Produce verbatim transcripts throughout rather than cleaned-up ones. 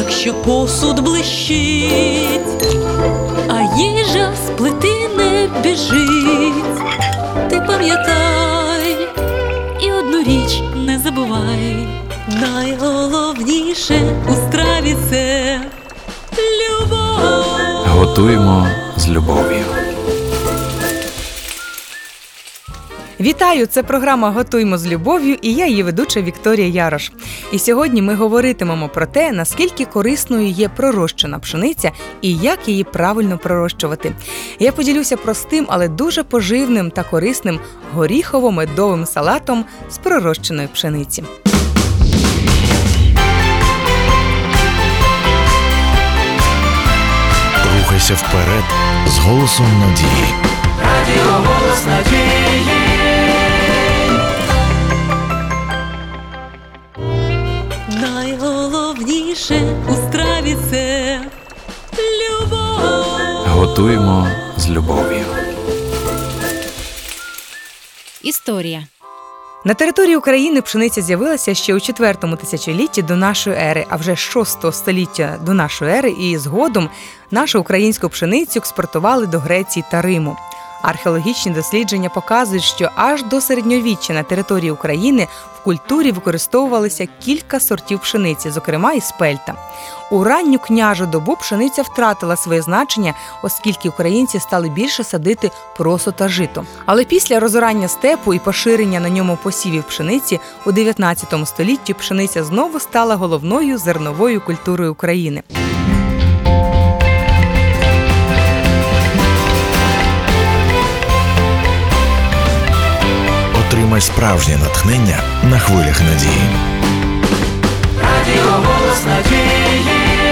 якщо посуд блищить, а їжа з плити не біжить. Ти пам'ятай і одну річ не забувай: найголовніше у страві – це любов. Готуємо з любов'ю. Вітаю! Це програма «Готуємо з любов'ю» і я її ведуча Вікторія Ярош. І сьогодні ми говоритимемо про те, наскільки корисною є пророщена пшениця і як її правильно пророщувати. Я поділюся простим, але дуже поживним та корисним горіхово-медовим салатом з пророщеної пшениці. Рухайся вперед з голосом надії. Радіо «Голос надії». Найголовніше у страві – це любов. Готуємо з любов'ю. Історія. На території України пшениця з'явилася ще у четвертому тисячолітті до нашої ери, а вже з шостого століття до нашої ери і згодом нашу українську пшеницю експортували до Греції та Риму. Археологічні дослідження показують, що аж до середньовіччя на території України в культурі використовувалися кілька сортів пшениці, зокрема і спельта. У ранню княжу добу пшениця втратила своє значення, оскільки українці стали більше садити просо та жито. Але після розорання степу і поширення на ньому посівів пшениці у дев'ятнадцятому столітті пшениця знову стала головною зерновою культурою України. Отримай справжнє натхнення на хвилях надії. Радіо «Голос надії».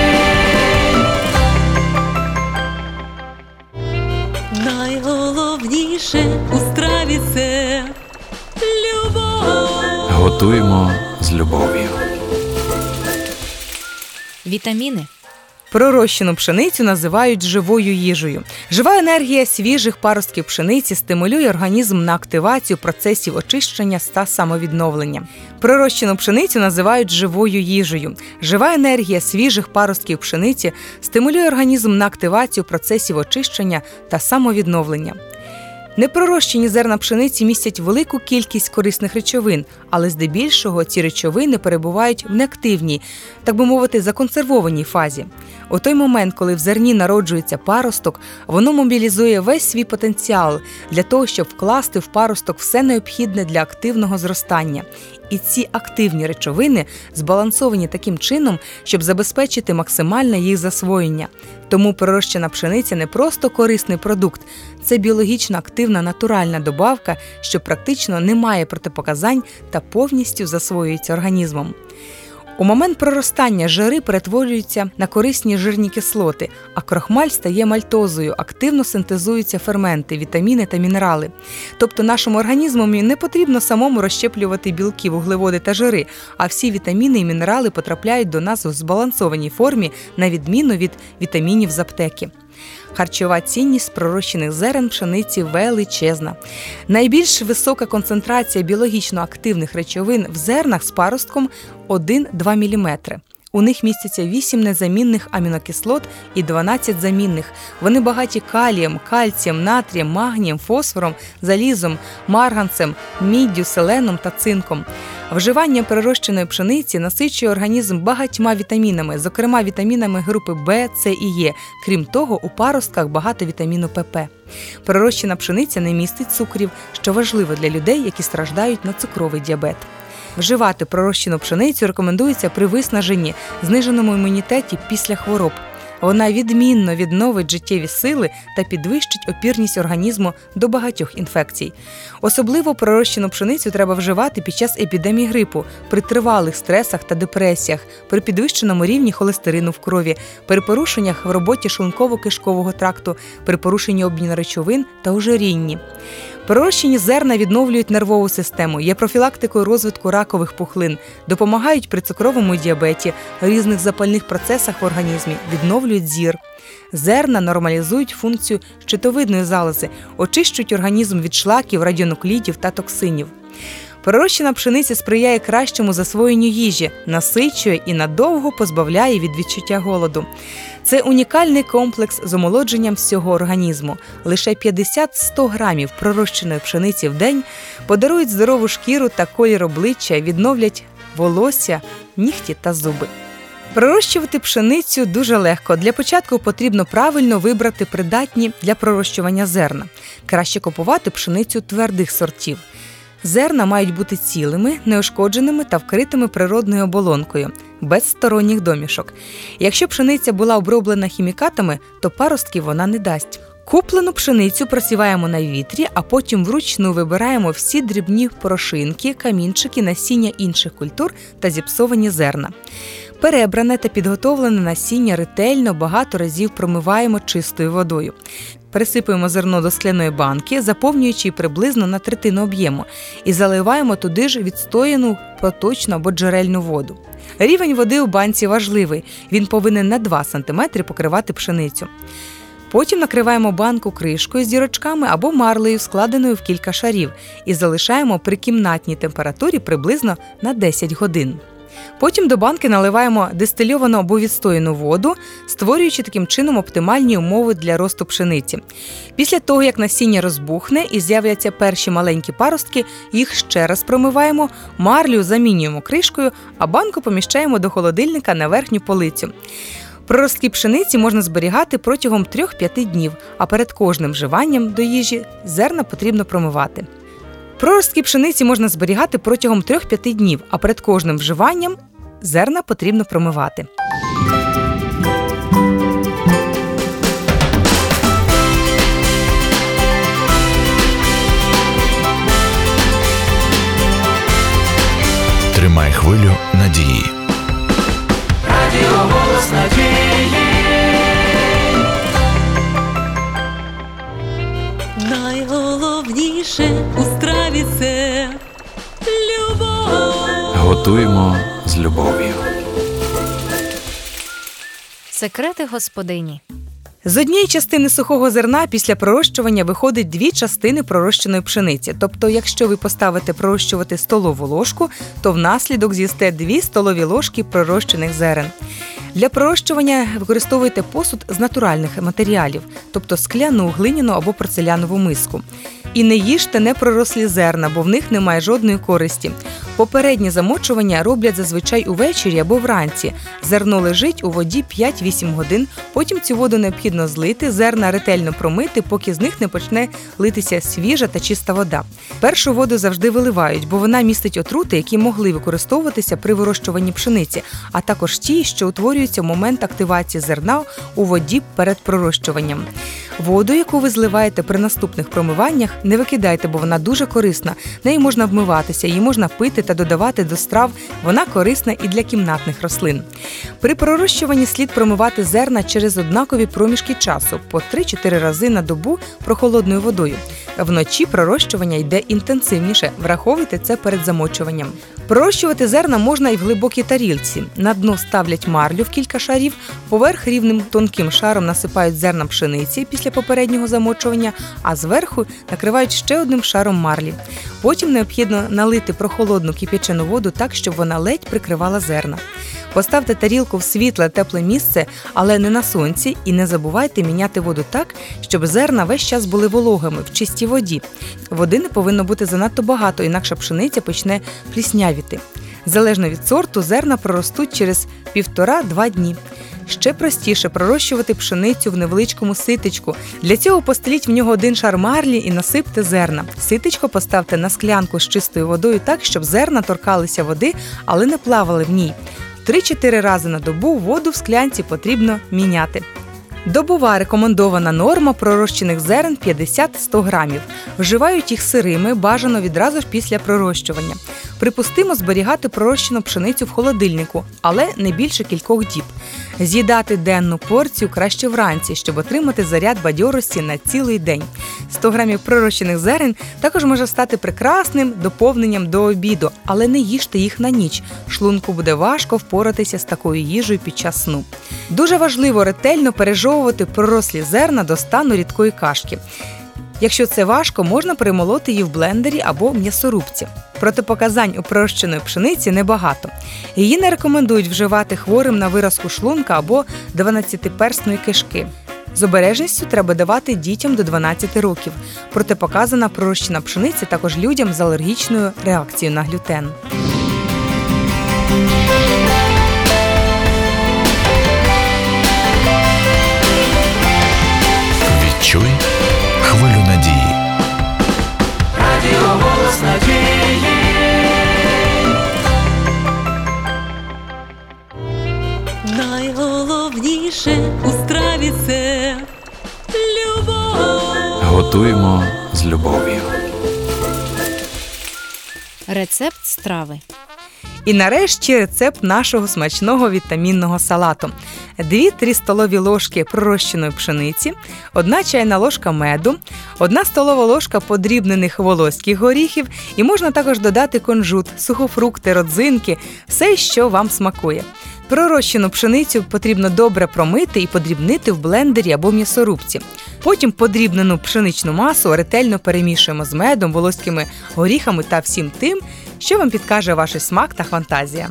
Найголовніше у страві – це любов. Готуємо з любов'ю. Вітаміни. Пророщену пшеницю називають живою їжею. Жива енергія свіжих паростків пшениці стимулює організм на активацію процесів очищення та самовідновлення. Пророщену пшеницю називають живою їжею. Жива енергія свіжих паростків пшениці стимулює організм на активацію процесів очищення та самовідновлення. Непророщені зерна пшениці містять велику кількість корисних речовин, але здебільшого ці речовини перебувають в неактивній, так би мовити, законсервованій фазі. У той момент, коли в зерні народжується паросток, воно мобілізує весь свій потенціал для того, щоб вкласти в паросток все необхідне для активного зростання. І ці активні речовини збалансовані таким чином, щоб забезпечити максимальне їх засвоєння. Тому пророщена пшениця не просто корисний продукт, це біологічно активна натуральна добавка, що практично не має протипоказань та повністю засвоюється організмом. У момент проростання жири перетворюються на корисні жирні кислоти, а крохмаль стає мальтозою, активно синтезуються ферменти, вітаміни та мінерали. Тобто нашому організму не потрібно самому розщеплювати білки, вуглеводи та жири, а всі вітаміни і мінерали потрапляють до нас у збалансованій формі, на відміну від вітамінів з аптеки. Харчова цінність пророщених зерен пшениці величезна. Найбільш висока концентрація біологічно активних речовин в зернах з паростком один-два міліметри. У них містяться вісім незамінних амінокислот і дванадцять замінних. Вони багаті калієм, кальцієм, натрієм, магнієм, фосфором, залізом, марганцем, міддю, селеном та цинком. Вживання пророщеної пшениці насичує організм багатьма вітамінами, зокрема вітамінами групи Б, С і Е. Крім того, у паростках багато вітаміну П П. Пророщена пшениця не містить цукрів, що важливо для людей, які страждають на цукровий діабет. Вживати пророщену пшеницю рекомендується при виснаженні, зниженому імунітеті після хвороб. Вона відмінно відновить життєві сили та підвищить опірність організму до багатьох інфекцій. Особливо пророщену пшеницю треба вживати під час епідемії грипу, при тривалих стресах та депресіях, при підвищеному рівні холестерину в крові, при порушеннях в роботі шлунково-кишкового тракту, при порушенні обміну речовин та ожирінні. Пророщені зерна відновлюють нервову систему, є профілактикою розвитку ракових пухлин, допомагають при цукровому діабеті, різних запальних процесах в організмі, відновлюють зір. Зерна нормалізують функцію щитовидної залози, очищують організм від шлаків, радіонуклідів та токсинів. Пророщена пшениця сприяє кращому засвоєнню їжі, насичує і надовго позбавляє від відчуття голоду. Це унікальний комплекс з омолодженням всього організму. Лише п'ятдесят-сто грамів пророщеної пшениці в день подарують здорову шкіру та колір обличчя, відновлять волосся, нігті та зуби. Пророщувати пшеницю дуже легко. Для початку потрібно правильно вибрати придатні для пророщування зерна. Краще купувати пшеницю твердих сортів. Зерна мають бути цілими, неушкодженими та вкритими природною оболонкою, без сторонніх домішок. Якщо пшениця була оброблена хімікатами, то паростків вона не дасть. Куплену пшеницю просіваємо на вітрі, а потім вручну вибираємо всі дрібні порошинки, камінчики, насіння інших культур та зіпсовані зерна. Перебране та підготовлене насіння ретельно багато разів промиваємо чистою водою. Пересипуємо зерно до скляної банки, заповнюючи приблизно на третину об'єму, і заливаємо туди ж відстояну проточну або джерельну воду. Рівень води у банці важливий, він повинен на два сантиметри покривати пшеницю. Потім накриваємо банку кришкою з дірочками або марлею, складеною в кілька шарів, і залишаємо при кімнатній температурі приблизно на десять годин. Потім до банки наливаємо дистильовану або відстояну воду, створюючи таким чином оптимальні умови для росту пшениці. Після того, як насіння розбухне і з'являться перші маленькі паростки, їх ще раз промиваємо, марлю замінюємо кришкою, а банку поміщаємо до холодильника на верхню полицю. Проростки пшениці можна зберігати протягом трьох-п'яти днів, а перед кожним вживанням до їжі зерна потрібно промивати. Проростки пшениці можна зберігати протягом трьох-п'яти днів, а перед кожним вживанням зерна потрібно промивати. Тримай хвилю надії. Радіо «Голос надії». Найголовніше у страві – це любов. Готуємо з любов'ю. Секрети господині. З однієї частини сухого зерна після пророщування виходить дві частини пророщеної пшениці. Тобто, якщо ви поставите пророщувати столову ложку, то внаслідок з'їсте дві столові ложки пророщених зерен. Для пророщування використовуйте посуд з натуральних матеріалів, тобто скляну, глиняну або порцелянову миску. І не їжте непророслі зерна, бо в них немає жодної користі. Попереднє замочування роблять зазвичай увечері або вранці. Зерно лежить у воді п'ять-вісім годин, потім цю воду необхідно злити, зерна ретельно промити, поки з них не почне литися свіжа та чиста вода. Першу воду завжди виливають, бо вона містить отрути, які могли використовуватися при вирощуванні пшениці, а також ті, що утворюються в момент активації зерна у воді перед пророщуванням. Воду, яку ви зливаєте при наступних промиваннях, не викидайте, бо вона дуже корисна. Нею можна вмиватися, її можна пити та додавати до страв. Вона корисна і для кімнатних рослин. При пророщуванні слід промивати зерна через однакові проміжки часу, по три-чотири рази на добу прохолодною водою. Вночі пророщування йде інтенсивніше, враховуйте це перед замочуванням. Пророщувати зерна можна і в глибокій тарілці. На дно ставлять марлю в кілька шарів, поверх рівним тонким шаром насипають зерна пшениці після попереднього замочування, а зверху накривають ще одним шаром марлі. Потім необхідно налити прохолодну кип'ячену воду так, щоб вона ледь прикривала зерна. Поставте тарілку в світле, тепле місце, але не на сонці, і не забувайте міняти воду так, щоб зерна весь час були вологими, в чистій воді. Води не повинно бути занадто багато, інакше пшениця почне пліснявіти. Залежно від сорту, зерна проростуть через півтора-два дні. Ще простіше пророщувати пшеницю в невеличкому ситечку. Для цього постеліть в нього один шар марлі і насипте зерна. Ситечко поставте на склянку з чистою водою так, щоб зерна торкалися води, але не плавали в ній. три-чотири рази на добу воду в склянці потрібно міняти. Добова рекомендована норма пророщених зерен п'ятдесят-сто грамів. Вживають їх сирими, бажано відразу ж після пророщування. Припустимо зберігати пророщену пшеницю в холодильнику, але не більше кількох діб. З'їдати денну порцію краще вранці, щоб отримати заряд бадьорості на цілий день. сто грамів пророщених зерен також може стати прекрасним доповненням до обіду, але не їжте їх на ніч. Шлунку буде важко впоратися з такою їжею під час сну. Дуже важливо ретельно пережовувати пророслі зерна до стану рідкої кашки. Якщо це важко, можна перемолоти її в блендері або в м'ясорубці. Протипоказань у пророщеної пшениці небагато. Її не рекомендують вживати хворим на виразку шлунка або дванадцятиперстної кишки. З обережністю треба давати дітям до дванадцяти років. Протипоказана пророщена пшениця також людям з алергічною реакцією на глютен. Відчуй хвилю надії. Радіо «Голос надії». Найголовніше у страві це любов. Готуємо з любов'ю. Рецепт страви. І нарешті рецепт нашого смачного вітамінного салату. дві-три столові ложки пророщеної пшениці, одна чайна ложка меду, одна столова ложка подрібнених волоських горіхів і можна також додати кунжут, сухофрукти, родзинки, все, що вам смакує. Пророщену пшеницю потрібно добре промити і подрібнити в блендері або м'ясорубці. Потім подрібнену пшеничну масу ретельно перемішуємо з медом, волоськими горіхами та всім тим, що вам підкаже ваш смак та фантазія.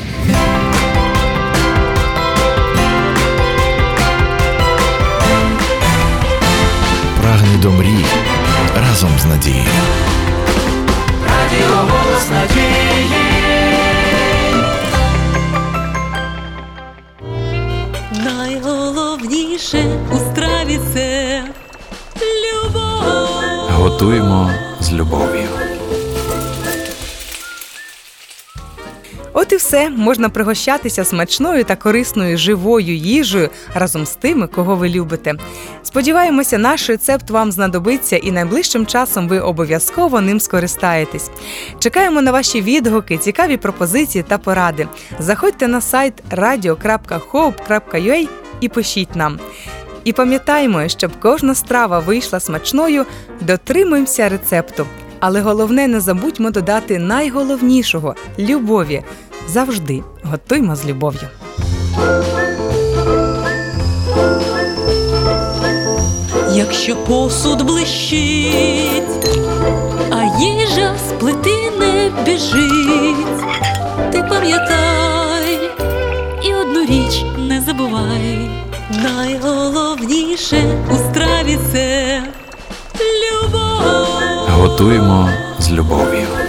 Прагни до мрій разом з надією. Радіо «Голос надії». Найголовніше у страві це любов. Готуємо з любов'ю. От і все, можна пригощатися смачною та корисною живою їжею разом з тими, кого ви любите. Сподіваємося, наш рецепт вам знадобиться і найближчим часом ви обов'язково ним скористаєтесь. Чекаємо на ваші відгуки, цікаві пропозиції та поради. Заходьте на сайт радіо крапка хоуп крапка ю а і пишіть нам. І пам'ятаємо, щоб кожна страва вийшла смачною, дотримуємося рецепту. Але головне, не забудьмо додати найголовнішого – любові. Завжди готуймо з любов'ю. Якщо посуд блищить, а їжа з плити не біжить, ти пам'ятай і одну річ не забувай. Найголовніше у страві це любов. Готуємо з любов'ю.